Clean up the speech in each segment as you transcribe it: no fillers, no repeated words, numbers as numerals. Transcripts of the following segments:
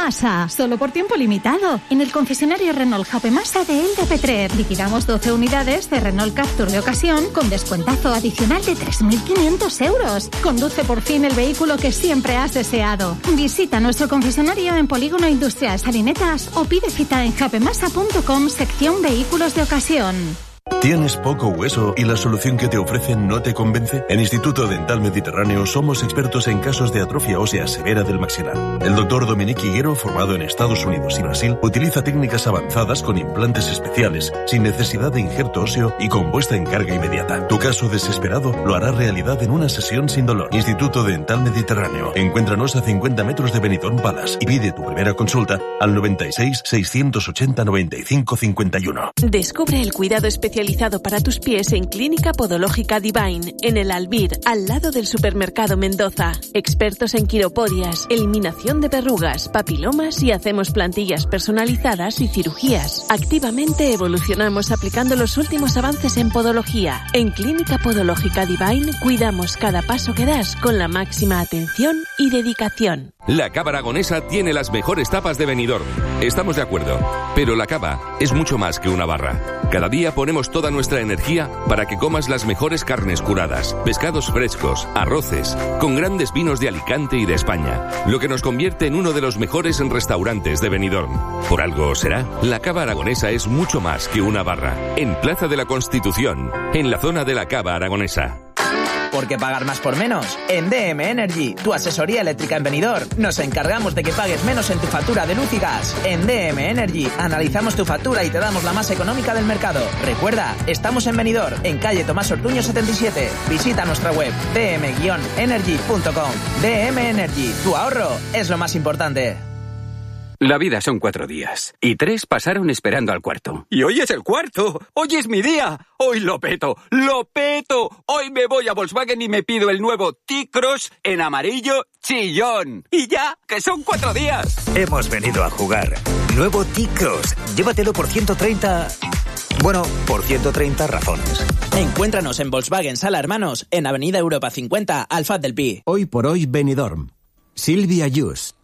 Masa. Solo por tiempo limitado. En el concesionario Renault Jape Masa de Elda Petrer. Liquidamos 12 unidades de Renault Captur de ocasión con descuentazo adicional de 3.500 euros. Conduce por fin el vehículo que siempre has deseado. Visita nuestro concesionario en Polígono Industrial Salinetas o pide cita en japemasa.com sección vehículos de ocasión. ¿Tienes poco hueso y la solución que te ofrecen no te convence? En Instituto Dental Mediterráneo somos expertos en casos de atrofia ósea severa del maxilar. El doctor Dominique Higuero, formado en Estados Unidos y Brasil, utiliza técnicas avanzadas con implantes especiales, sin necesidad de injerto óseo y con puesta en carga inmediata. Tu caso desesperado lo hará realidad en una sesión sin dolor. Instituto Dental Mediterráneo. Encuéntranos a 50 metros de Benidorm Palace y pide tu primera consulta al 96 680 95 51. Descubre el cuidado especializado para tus pies en Clínica Podológica Divine, en el Albir, al lado del Supermercado Mendoza. Expertos en quiropodias, eliminación de verrugas, papilomas y hacemos plantillas personalizadas y cirugías. Activamente evolucionamos aplicando los últimos avances en podología. En Clínica Podológica Divine cuidamos cada paso que das con la máxima atención y dedicación. La Cava Aragonesa tiene las mejores tapas de Benidorm. Estamos de acuerdo, pero la cava es mucho más que una barra. Cada día ponemos toda nuestra energía para que comas las mejores carnes curadas, pescados frescos, arroces, con grandes vinos de Alicante y de España, lo que nos convierte en uno de los mejores restaurantes de Benidorm. Por algo será, la Cava Aragonesa es mucho más que una barra. En Plaza de la Constitución, en la zona de la Cava Aragonesa. ¿Por qué pagar más por menos? En DM Energy, tu asesoría eléctrica en Benidorm, nos encargamos de que pagues menos en tu factura de luz y gas. En DM Energy, analizamos tu factura y te damos la más económica del mercado. Recuerda, estamos en Benidorm, en calle Tomás Ortuño 77. Visita nuestra web dm-energy.com. DM Energy, tu ahorro es lo más importante. La vida son 4 días, y 3 pasaron esperando al cuarto. ¡Y hoy es el cuarto! ¡Hoy es mi día! ¡Hoy lo peto! ¡Lo peto! Hoy me voy a Volkswagen y me pido el nuevo T-Cross en amarillo chillón. ¡Y ya, que son 4 días! Hemos venido a jugar. Nuevo T-Cross. Llévatelo por 130... Bueno, por 130 razones. Encuéntranos en Volkswagen Sala Hermanos, en Avenida Europa 50, Alfaz del Pi. Hoy por hoy, Benidorm. Silvia Yus.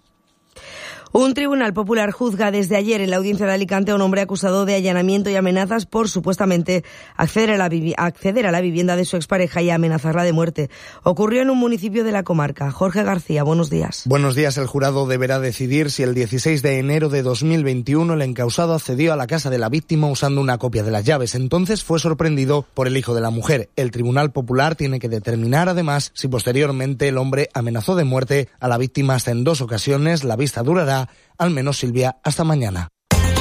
Un tribunal popular juzga desde ayer en la audiencia de Alicante a un hombre acusado de allanamiento y amenazas por supuestamente acceder a la vivienda de su expareja y amenazarla de muerte. Ocurrió en un municipio de la comarca. Jorge García, buenos días. Buenos días. El jurado deberá decidir si el 16 de enero de 2021 el encausado accedió a la casa de la víctima usando una copia de las llaves. Entonces fue sorprendido por el hijo de la mujer. El tribunal popular tiene que determinar además si posteriormente el hombre amenazó de muerte a la víctima hasta en 2 ocasiones. La vista durará al menos, Silvia, hasta mañana.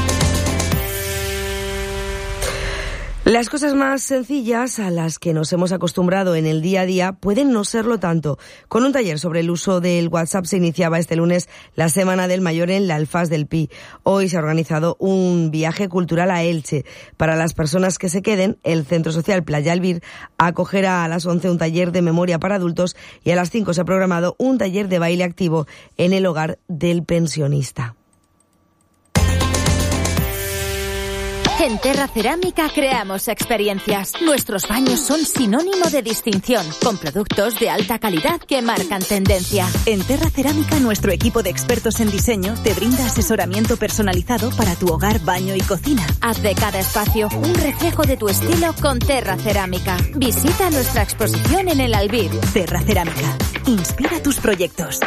Las cosas más sencillas a las que nos hemos acostumbrado en el día a día pueden no serlo tanto. Con un taller sobre el uso del WhatsApp se iniciaba este lunes la Semana del Mayor en la Alfaz del Pi. Hoy se ha organizado un viaje cultural a Elche. Para las personas que se queden, el Centro Social Playa Albir acogerá a las 11 un taller de memoria para adultos y a las 5 se ha programado un taller de baile activo en el hogar del pensionista. En Terra Cerámica creamos experiencias. Nuestros baños son sinónimo de distinción, con productos de alta calidad que marcan tendencia. En Terra Cerámica, nuestro equipo de expertos en diseño te brinda asesoramiento personalizado para tu hogar, baño y cocina. Haz de cada espacio un reflejo de tu estilo con Terra Cerámica. Visita nuestra exposición en el Albir. Terra Cerámica. Inspira tus proyectos.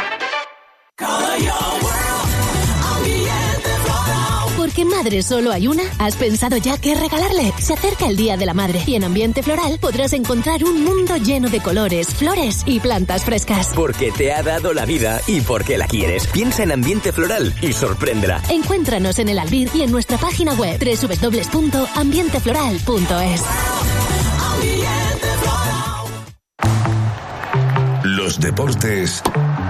Porque madre solo hay una, ¿has pensado ya qué regalarle? Se acerca el Día de la Madre y en Ambiente Floral podrás encontrar un mundo lleno de colores, flores y plantas frescas. Porque te ha dado la vida y porque la quieres. Piensa en Ambiente Floral y sorpréndela. Encuéntranos en el Albir y en nuestra página web www.ambientefloral.es. Los deportes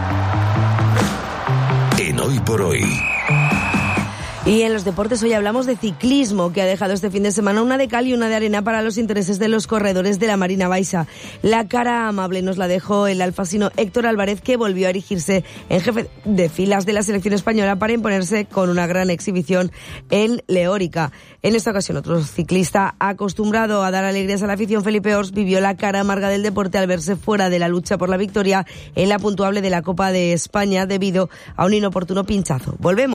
en Hoy por Hoy. Y en los deportes hoy hablamos de ciclismo, que ha dejado este fin de semana una de cal y una de arena para los intereses de los corredores de la Marina Baixa. La cara amable nos la dejó el alfasino Héctor Álvarez, que volvió a erigirse en jefe de filas de la selección española para imponerse con una gran exhibición en Leórica. En esta ocasión, otro ciclista acostumbrado a dar alegrías a la afición, Felipe Ors, vivió la cara amarga del deporte al verse fuera de la lucha por la victoria en la puntuable de la Copa de España debido a un inoportuno pinchazo. Volvemos.